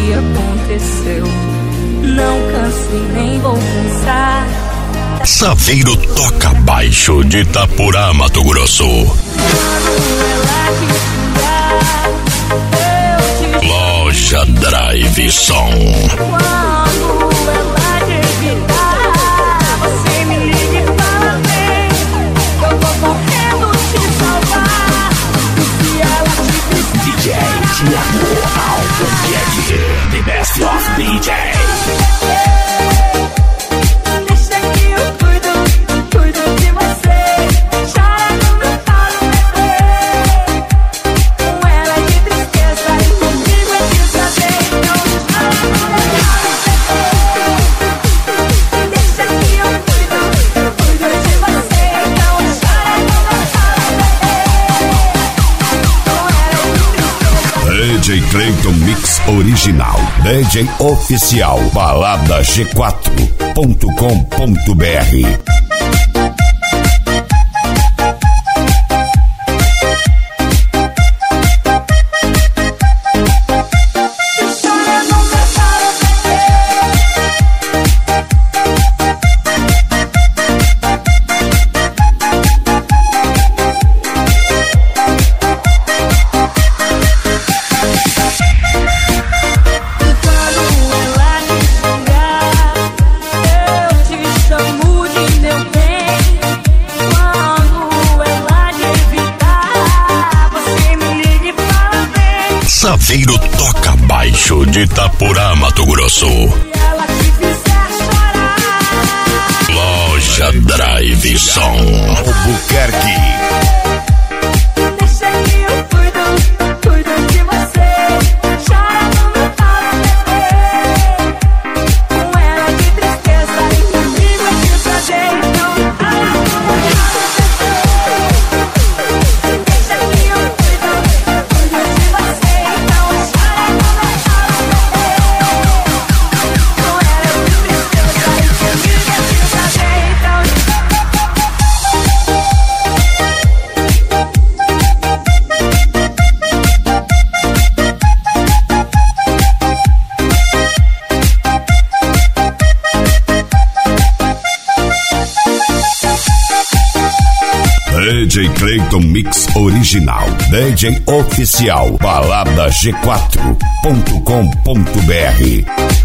que aconteceu. Não canso e nem vou cansar. Saveiro toca baixo de Itapurá, Mato Grosso. Loja Drive Som. Quando ela te evitar, você me liga e fala bem. Eu vou correndo te salvar. E se ela te fizer DJ Thiago Albuquerque, the best of DJ. DJ Clayton Mix Original. DJ Oficial. BaladaG4.com.br. Saveiro toca baixo de Itapurá, Mato Grosso. Loja Drive Som. Albuquerque. DJ Clayton Mix Original. DJ Oficial. BaladaG4.com.br.